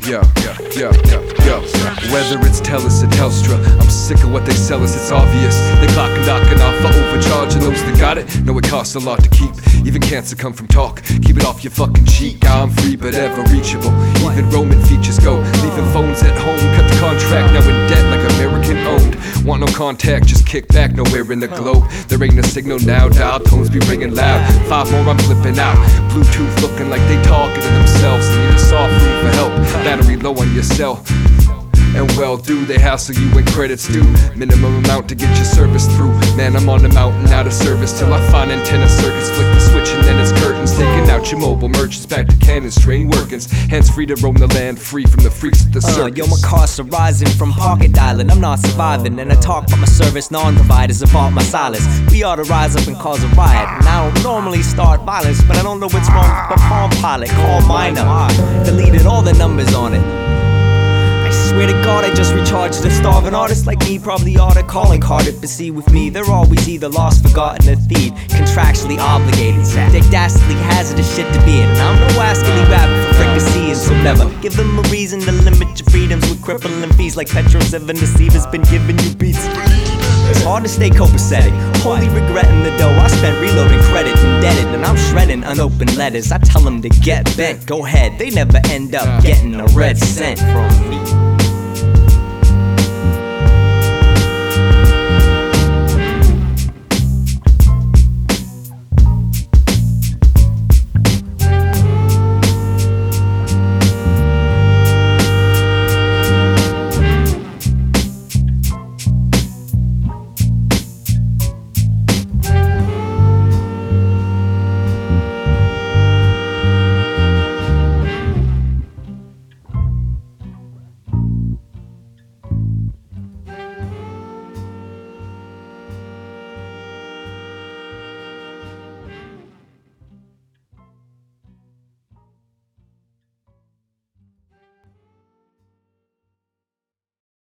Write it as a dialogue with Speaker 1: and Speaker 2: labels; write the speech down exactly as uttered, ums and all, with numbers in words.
Speaker 1: yo, yo, yo, yo, yo. Whether it's Telus or Telstra, I'm sick of what they sell us, it's obvious. They clock and knocking off for overcharging those that got it. Know it costs a lot to keep, even cancer come from talk. Keep it off your fucking cheek, I'm free but ever reachable. Even Roman features go, leaving phones at home. Cut the contract, now in debt like American owned. Want no contact, just kick back, nowhere in the globe. There ain't a signal now, dial tones be ringing loud. Five more I'm flipping out, Bluetooth looking like they talking to themselves. They need a soft room for help, battery low on your cell. And well do, they hassle you when credits due. Minimum amount to get your service through. Man, I'm on the mountain out of service till I find antenna circuits. Flick the switch and then it's curtains. Taking out your mobile merchants back to cannons, strain workings. Hands free to roam the land, free from the freaks at the circus.
Speaker 2: Uh, yo, my costs are rising from pocket dialing. I'm not surviving, and I talk about my service non-providers about my silence. We ought to rise up and cause a riot. And I don't normally start violence, but I don't know what's wrong with my Palm Pilot. Call mine up, deleted all the numbers on it. Swear to God, I just recharged a starving artist like me. Probably ought to calling card it, but see with me, they're always either lost, forgotten, or thieved. Contractually obligated, dick dastardly hazardous shit to be in. And I'm no ascally rabbit for fricasseeing, so never give them a reason to limit your freedoms with crippling fees like Petro seven Deceiver's been giving you beats. It's hard to stay copacetic, wholly regretting the dough I spent reloading credit, indebted, and I'm shredding unopened letters. I tell them to get bent, go ahead, they never end up getting a red cent from me.